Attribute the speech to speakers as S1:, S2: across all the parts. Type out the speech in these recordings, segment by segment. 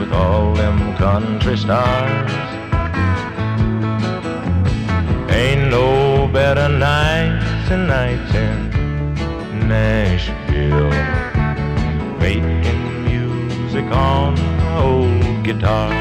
S1: with all them country stars. Ain't no better nights than nights in Nashville, making music on the old guitar.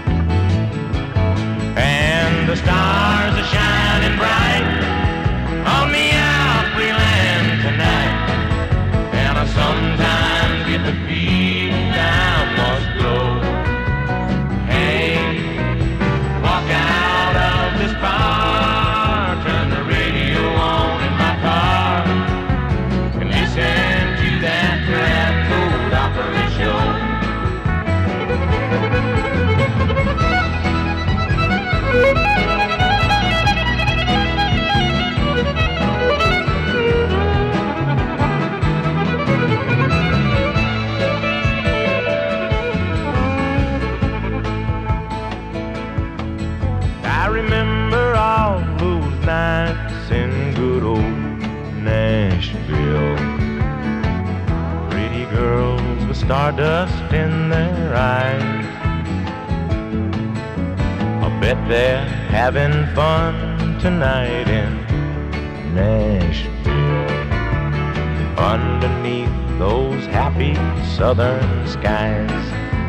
S1: And the stars are shining bright on the Opryland tonight, and I sometimes get the feeling I must go. Hey, walk out of this bar, turn the radio on in my car, and listen to that grand old opera show. I remember all those nights in good old Nashville. Pretty girls with stardust in their eyes. I bet they're having fun tonight in Nashville, underneath those happy southern skies.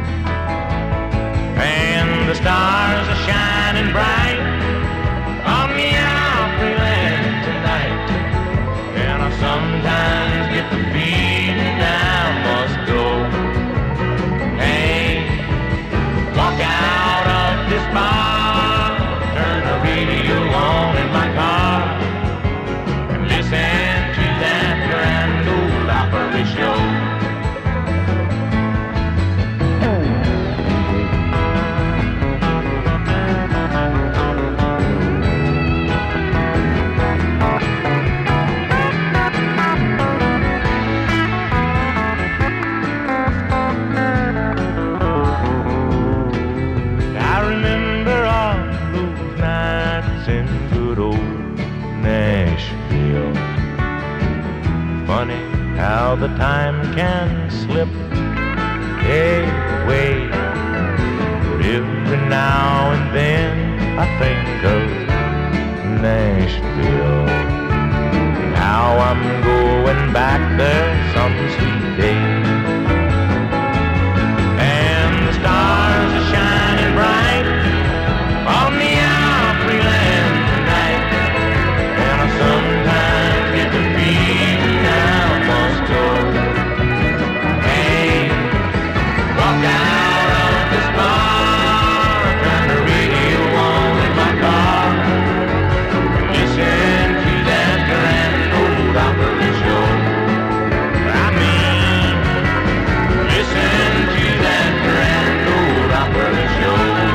S1: And the stars are shining bright on the Opryland tonight, and I sometimes get the feeling I must go. Hey, walk out of this bar, turn the radio on in my car, and listen to that grand old opera show. Funny how the time can slip away, but every now and then I think of Nashville, and how I'm going back there some sweet day. And the stars are shining bright on the Opryland tonight, and I sometimes get the feeling I must go. Hey, walk out of this bar, turn the radio on in my car, and listen to that grand old opera show. I mean, listen to that grand old opera show.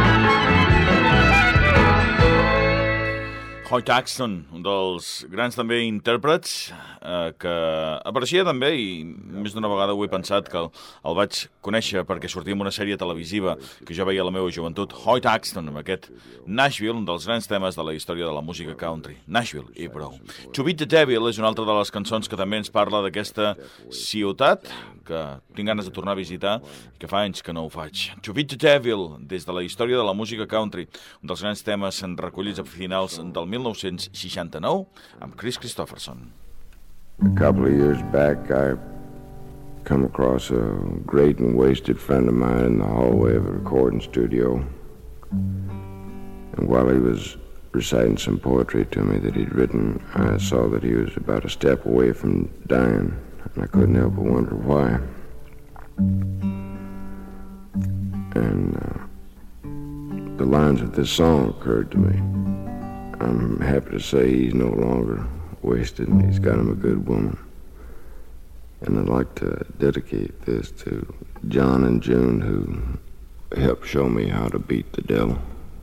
S2: Hoyt Axton, un dels grans també intèrprets que apareixia també, i més d'una vegada ho he pensat, que el vaig conèixer perquè sortia en una sèrie televisiva que jo veia a la meva joventut. Hoyt Axton, amb aquest Nashville, un dels grans temes de la història de la música country. Nashville i prou. To Beat the Devil és una altra de les cançons que també ens parla d'aquesta ciutat que tinc ganes de tornar a visitar i que fa anys que no ho faig. To Beat the Devil, des de la història de la música country, un dels grans temes recollits a finals del 1969 amb Chris Christopherson.
S3: A couple of years back, I come across a great and wasted friend of mine in the hallway of a recording studio. And while he was reciting some poetry to me that he'd written, I saw that he was about a step away from dying, and I couldn't help but wonder why. And the lines of this song occurred to me. I'm happy to say he's no longer wasted, and he's got him a good woman. And I'd like to dedicate this to John and June, who helped show me how to beat the devil.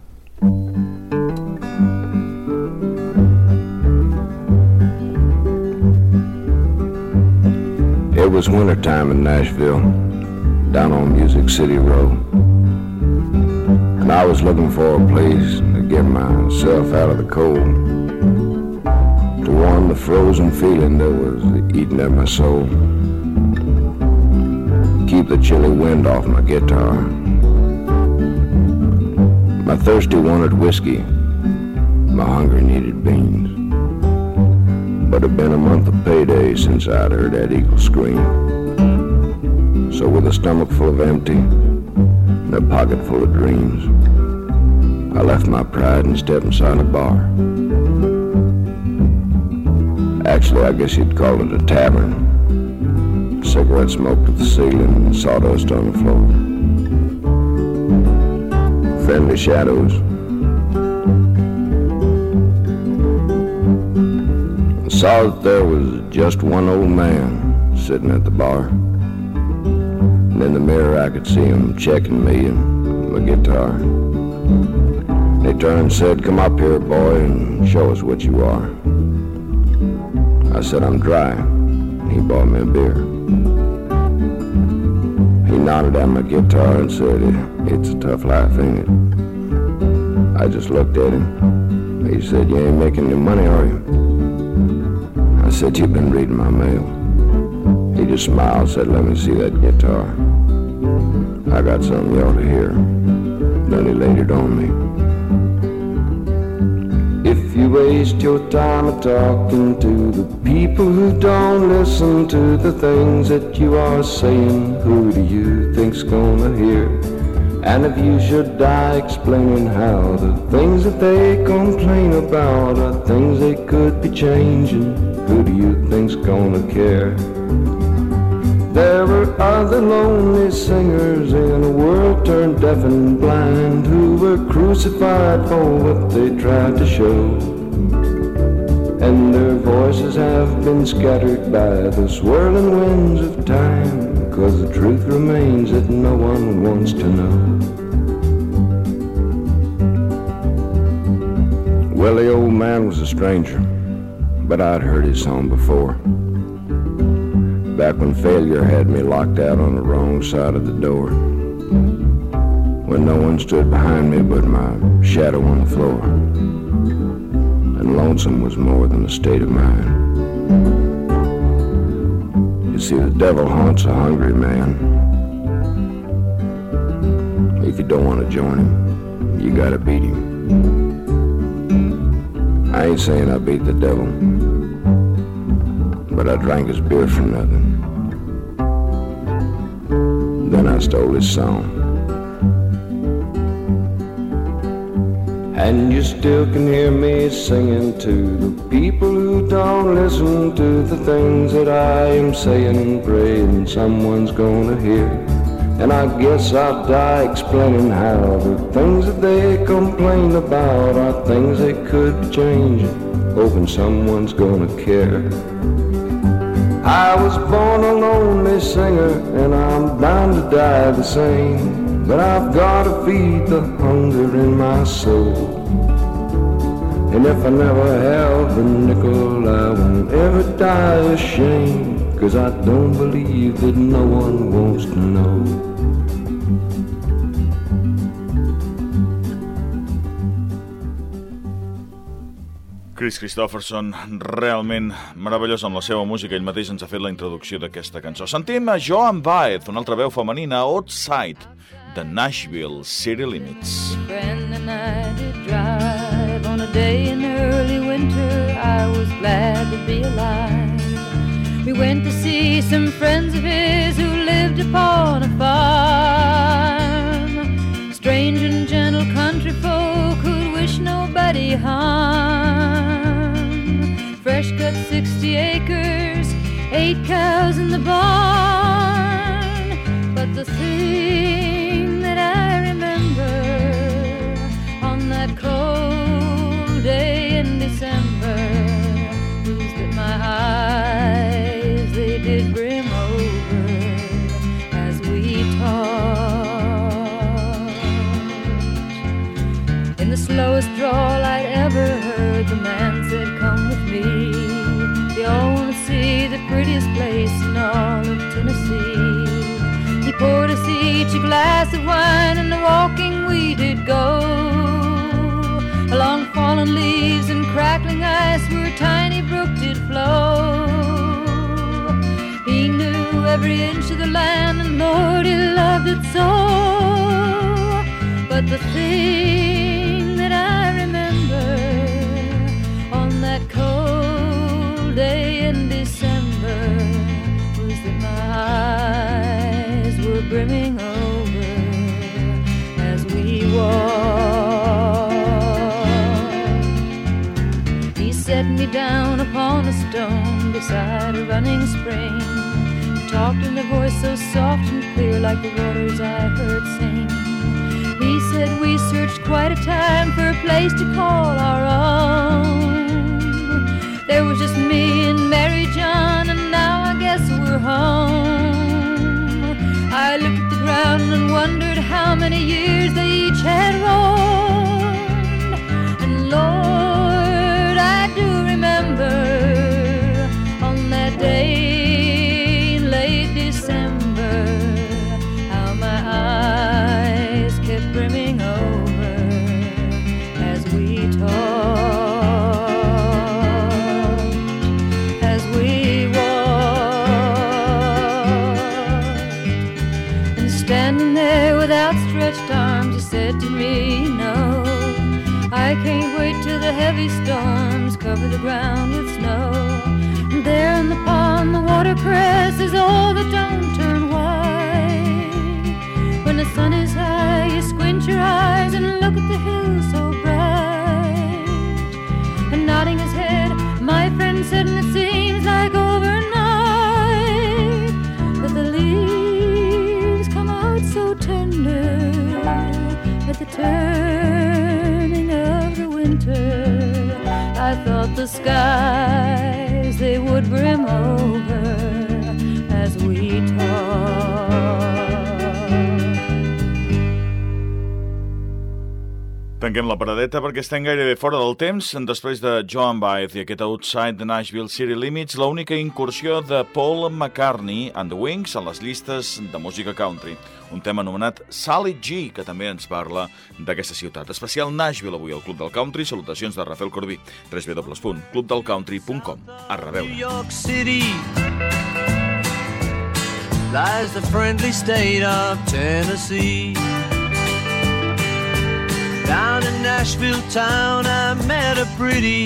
S3: It was wintertime in Nashville, down on Music City Road. And I was looking for a place to get myself out of the cold, to warm the frozen feeling that was eating at my soul, keep the chilly wind off my guitar, My thirsty wanted whiskey, my hunger needed beans. But it'd been a month of payday since I'd heard that eagle scream. So with a stomach full of empty and a pocket full of dreams, I left my pride and stepped inside a bar. Actually, I guess you'd call it a tavern. Cigarette smoke to the ceiling and sawdust on the floor. Friendly shadows. I saw that there was just one old man sitting at the bar. And in the mirror I could see him checking me and my guitar. He turned and said, "Come up here, boy, and show us what you are." I said, "I'm dry." He bought me a beer. He nodded at my guitar and said, "It's a tough life, ain't it?" I just looked at him. He said, "You ain't making any money, are you?" I said, "You've been reading my mail." He just smiled, said, "Let me see that guitar. I got something you ought to hear." Then he laid it on me. If you waste your time talking to the people who don't listen to the things that you are saying, who do you think's gonna hear? And if you should die explaining how the things that they complain about are things they could be changing, who do you think's gonna care? There were other lonely singers in a world turned deaf and blind who were crucified for what they tried to show. And their voices have been scattered by the swirling winds of time, 'cause the truth remains that no one wants to know. Well, the old man was a stranger, but I'd heard his song before. Back when failure had me locked out on the wrong side of the door, when no one stood behind me but my shadow on the floor, and lonesome was more than a state of mind. You see, the devil haunts a hungry man. If you don't want to join him, you gotta beat him. I ain't saying I beat the devil, but I drank his beer for nothing. Then I stole his song. And you still can hear me singing to the people who don't listen to the things that I am saying, praying someone's gonna hear. And I guess I'll die explaining how the things that they complain about are things they could change, hoping someone's gonna care. I was born a lonely singer, and I'm bound to die the same, but I've gotta feed the hunger in my soul. And if I never have a nickel, I won't ever die ashamed, 'cause I don't believe that no one wants to know.
S2: Chris Christopherson, realment meravellós amb la seva música. Ell mateix ens ha fet la introducció d'aquesta cançó. Sentim a Joan Baez, una altra veu femenina, Outside, de Nashville City Limits.
S4: Friend and I did drive on a day in early winter. I was glad to be alive. We went to see some friends of his who lived upon a farm. Strange and gentle country folk who'd wish nobody harm. Fresh cut 60 acres, 8 cows in the barn. But the thing that I remember on that cold day in December was that my eyes, they did brim over as we talked. In the slowest drawl I'd ever heard, the man said, "Come with me. You all want to see the prettiest place in all of Tennessee." He poured us each a glass of wine, and the walking we did go along fallen leaves and crackling ice where a tiny brook did flow. He knew every inch of the land, and Lord, he loved it so. But the thing running spring. He talked in a voice so soft and clear, like the waters I heard sing. He said we searched quite a time for a place to call our own. There was just me and Mary John, and now I guess we're home. I looked at the ground and wondered how many years they each had roamed. And Lord, I do remember on that day in late December, how my eyes kept brimming over as we talked, as we walked. And standing there with outstretched arms, he said to me, "No, I can't wait till the heavy storms cover the ground with snow. And there in the pond the watercress is all that don't turn white. When the sun is high you squint your eyes and look at the hills so bright." And nodding his head, my friend said, "And it seems like overnight that the leaves come out so tender at the turning of the winter. I thought the skies, they would brim over as we talk."
S2: Tanquem la paradeta perquè estem gairebé fora del temps. Després de Joan Baez i aquest Outside the Nashville City Limits, l'única incursió de Paul McCartney and the Wings a les llistes de música country. Un tema anomenat Sally G, que també ens parla d'aquesta ciutat. Especial Nashville avui al Club del Country. Salutacions de Rafael Corbí. www.clubdelcountry.com. A reveure.
S5: New York City lies the friendly state of Tennessee. Down in Nashville town I met a pretty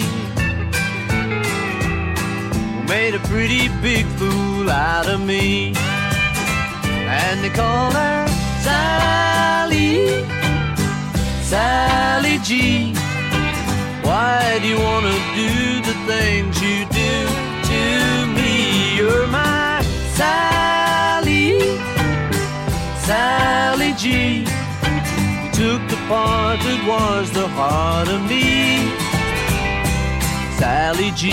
S5: who made a pretty big fool out of me. And they call her Sally, Sally G. Why do you want to do the things you do to me? You're my Sally, Sally G. You took the part that was the heart of me, Sally G.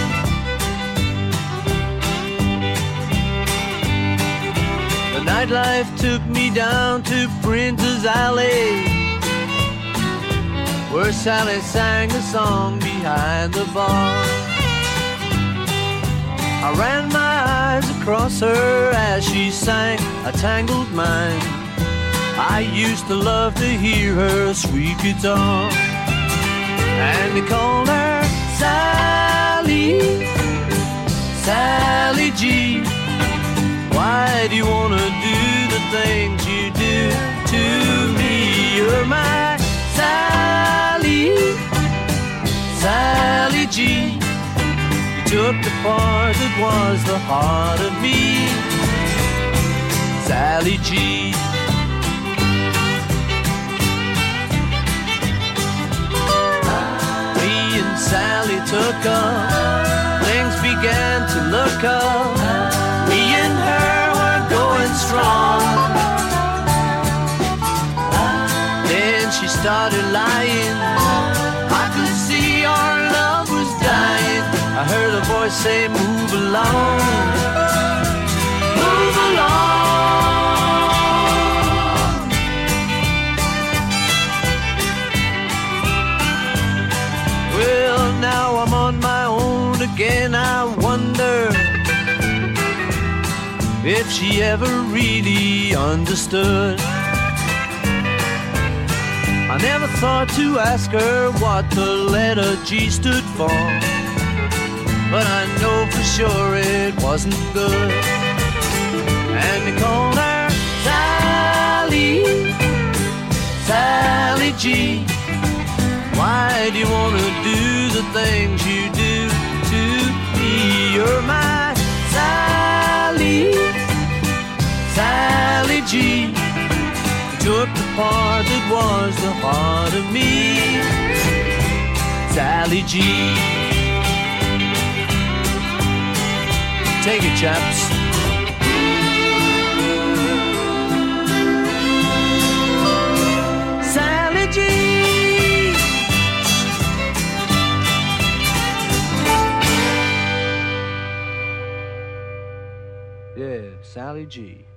S5: The nightlife took me down to Prince's Alley, where Sally sang a song behind the bar. I ran my eyes across her as she sang a tangled mind. I used to love to hear her sweet guitar. And they called her Sally, Sally G. Why do you want to do the things you do to me? You're my Sally, Sally G. You took the part that was the heart of me, Sally G. Me and Sally took up, things began to look up. Me and her were going strong. Then she started lying. I could see our love was dying. I heard a voice say, "Move along, move along." Well, now I'm on my own again. I wonder if she ever really understood. I never thought to ask her what the letter G stood for, but I know for sure it wasn't good. And they called her Sally, Sally G. Why do you want to do the things you do to me? You're my Sally, Sally G. You took the part that was the heart of me, Sally G. Take it, chaps. Sally G. Yeah, Sally G.